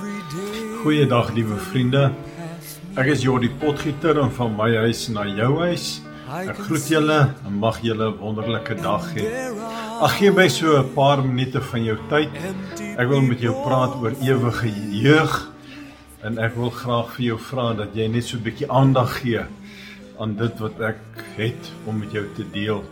Goeiedag liewe vriende, ek is Jordi Potgieter en van my huis na jou huis. Ek groet julle en mag julle 'n wonderlike dag hê. Ag, gee my so 'n paar minute van jou tyd. Ek wil met jou praat oor ewige jeug en ek wil graag vir jou vra dat jy net so 'n bietjie aandag gee aan dit wat ek het om met jou te deel.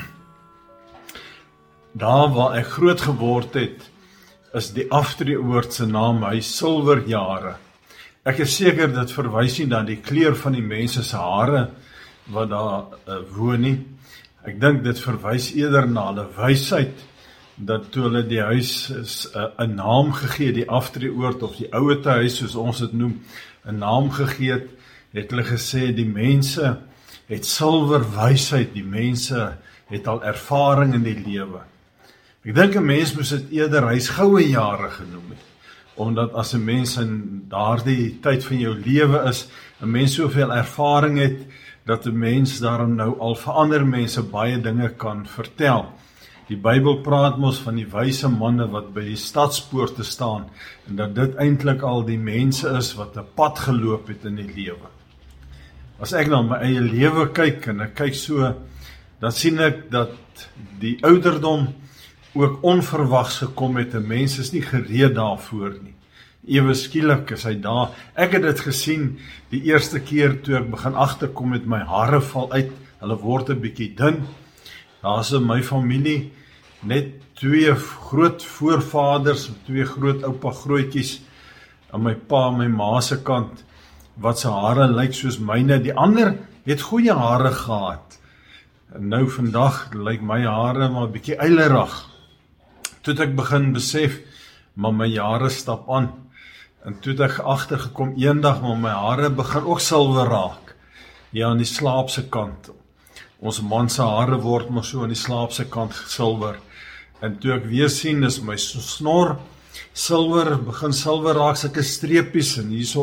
Daar waar ek groot geword het, is die aftreeoord se naam Silverjare. Ek is seker dit verwys nie na die kleur van die mense se hare wat daar woon nie. Ek dink dit verwys eerder na hulle wysheid, dat toe hulle die huis 'n naam gegee, die aftreeoord of die ouete huis soos ons dit noem, 'n naam gegee het hulle gesê die mense het silwer wysheid, die mense het al ervaring in die lewe. Ek dink 'n mens moes dit eerder goue jare genoem het, omdat as 'n mens in daardie tyd van jou lewe is, 'n mens soveel ervaring het, dat 'n mens daarom nou al vir ander mense baie dinge kan vertel. Die Bybel praat mos van die wyse manne wat by die stadspoorte staan, en dat dit eintlik al die mense is wat 'n pad geloop het in die lewe. As ek na my eie lewe kyk, en ek kyk so, dan sien ek dat die ouderdom ook onverwags gekom het, en mense is nie gereed daarvoor nie. Ewe skielik is hy daar. Ek het dit gesien die eerste keer toe ek begin agterkom met my hare val uit, hulle word 'n bietjie dun. Daar is in my familie net 2 groot voorvaders, 2 groot oupa grootjies aan my pa en my ma se kant, wat se hare lyk soos myne. Die ander het goeie hare gehad. En nou vandag lyk my hare maar 'n bietjie eilerig. Toe het ek begin besef, maar my jare stap aan. En toe het ek agtergekom eendag, maar my hare begin ook silwer raak. Ja, aan die slaapse kant. Ons man se hare word maar so aan die slaapse kant silwer. En toe ek weer sien, is my snor silwer, begin silwer raak, sulke streepies, en hierso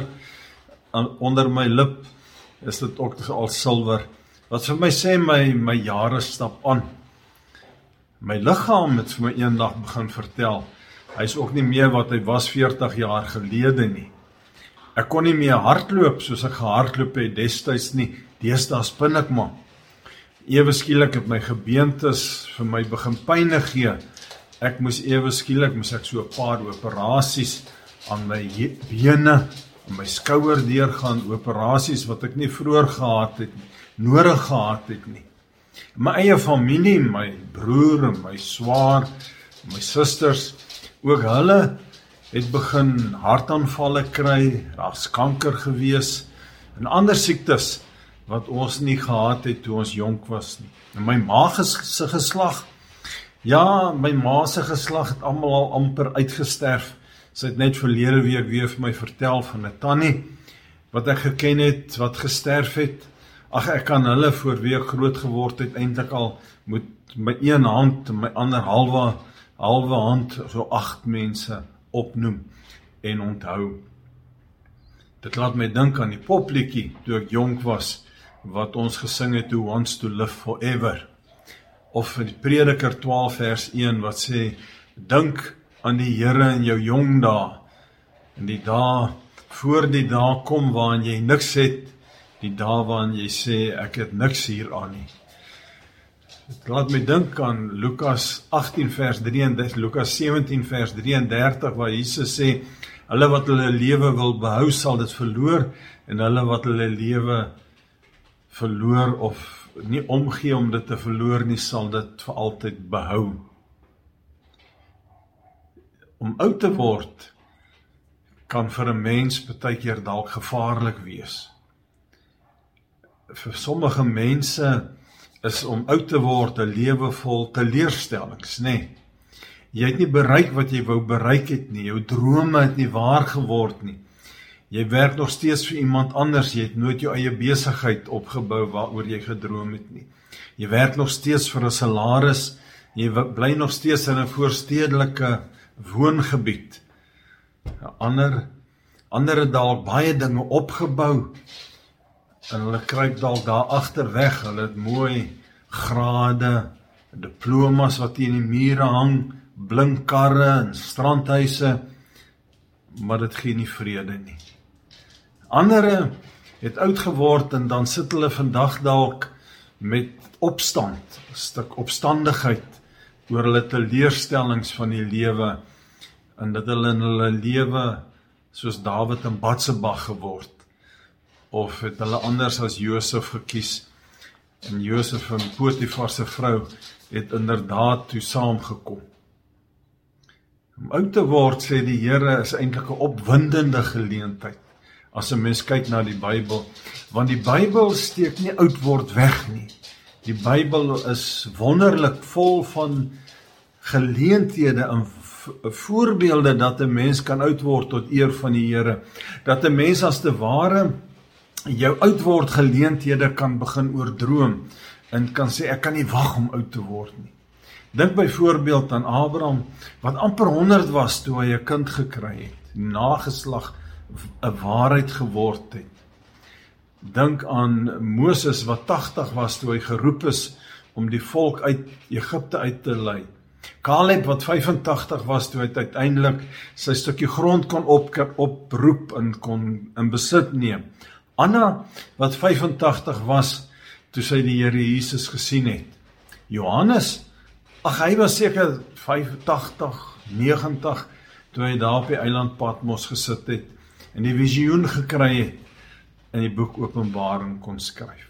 onder my lip is dit ook al silwer. Wat vir my sê, my jare stap aan. My liggaam het vir my eendag begin vertel, hy is ook nie meer wat hy was 40 jaar gelede nie. Ek kon nie meer hardloop soos ek gehardloop het destyds nie, deesdae spin ek maar. Ewe skielik het my gebeentes vir my begin pyne gee. Ek moes so 'n paar operasies aan my bene, aan my skouer deurgaan, operasies wat ek nie vroeër gehad het, nodig gehad het nie. My eie familie, my broer en my swaar, my susters, ook hulle het begin hartaanvalle kry, daar's kanker gewees, en ander siektes wat ons nie gehad het toe ons jonk was nie. En my ma se geslag, ja, my ma se geslag het almal al amper uitgesterf. Sy het net verlede week weer vir my vertel van 'n tannie, wat ek geken het, wat gesterf het. Ag, ek kan hulle voor wie ek groot geword het, eintlik al met my een hand en my ander halwe hand, so 8 mense opnoem en onthou. Dit laat my dink aan die popliedjie, toe ek jonk was, wat ons gesing het, Who Wants to Live Forever. Of die Prediker 12 vers 1, wat sê, dink aan die Here in jou jong dae, en die dae, voor die dae kom waarin jy niks het, die dae waarin jy sê, ek het niks hier aan nie. Dit laat my dink aan Lukas 18 vers 33, Lukas 17 vers 33, waar Jesus sê, hulle wat hulle lewe wil behou, sal dit verloor, en hulle wat hulle lewe verloor, of nie omgee om dit te verloor nie, sal dit vir altyd behou. Om oud te word, kan vir 'n mens partykeer dalk gevaarlik wees. Vir sommige mense is om oud te word 'n lewe vol teleurstellings, nê? Jy het nie bereik wat jy wou bereik het nie, jou drome het nie waar geword nie. Jy werk nog steeds vir iemand anders, jy het nooit jou eie besigheid opgebou waaroor jy gedroom het nie. Jy werk nog steeds vir 'n salaris, jy bly nog steeds in 'n voorstedelike woongebied. Ander het dalk baie dinge opgebou, en hulle kruip dalk daar agter weg, hulle het mooi grade, diplomas wat teen die mure hang, blinkkarre en strandhuise, maar dit gee nie vrede nie. Andere het oud geword en dan sit hulle vandag dalk met opstand, 'n stuk opstandigheid oor hulle teleurstellings van die lewe en dat hulle in hulle lewe soos Dawid en Batseba geword, of het hulle anders as Josef gekies en Josef en Potifar se vrou het inderdaad toe saamgekom. Om oud te word, sê die Here, is eintlik 'n opwindende geleentheid as 'n mens kyk na die Bybel, want die Bybel steek nie oud word weg nie. Die Bybel is wonderlik vol van geleenthede en voorbeelde dat 'n mens kan oud word tot eer van die Here, dat 'n mens as te ware jou oud word geleenthede kan begin oordroom en kan sê ek kan nie wag om oud te word nie. Dink byvoorbeeld aan Abraham wat amper 100 was toe hy 'n kind gekry het, nageslag 'n waarheid geword het. Dink aan Moses wat 80 was toe hy geroep is om die volk uit Egipte uit te lei. Caleb wat 85 was toe hy uiteindelik sy stukkie grond kon oproep en kon in besit neem. Anna wat 85 was toe sy die Here Jesus gesien het. Johannes, hy was seker 85, 90 toe hy daar op die eiland Patmos gesit het en die visioen gekry het en die boek Openbaring kon skryf.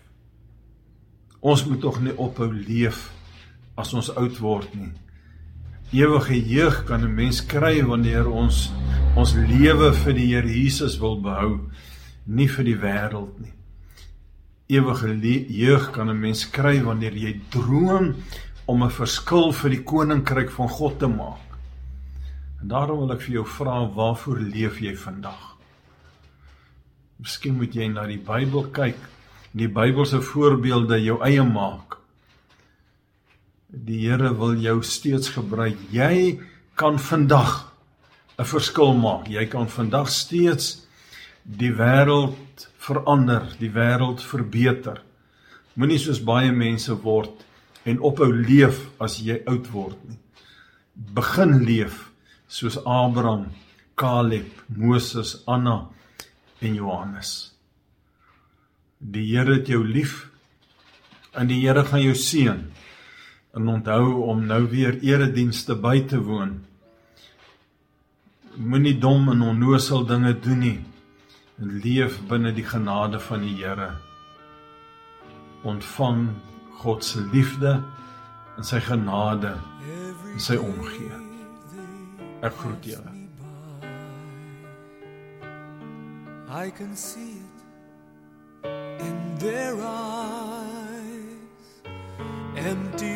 Ons moet tog nie ophou leef as ons oud word nie. Ewige jeug kan 'n mens kry wanneer ons lewe vir die Here Jesus wil behou, nie vir die wêreld nie. Ewige jeug kan 'n mens kry wanneer jy droom om 'n verskil vir die koninkryk van God te maak. En daarom wil ek vir jou vra, waarvoor leef jy vandag? Miskien moet jy na die Bybel kyk, die Bybelse voorbeelde jou eie maak. Die Here wil jou steeds gebruik. Jy kan vandag 'n verskil maak. Jy kan vandag steeds die wêreld verander, die wêreld verbeter. Moenie soos baie mense word en ophou leef as jy oud word nie. Begin leef soos Abraham, Caleb, Moses, Anna en Johannes. Die Here het jou lief en die Here gaan jou seën. En onthou om nou weer eredienste by te woon. Moenie dom en onnoosel dinge doen nie. En leef binne die genade van die Here. Ontvang God se liefde en sy genade en sy omgee. Ek groet julle. I can see it in their eyes, empty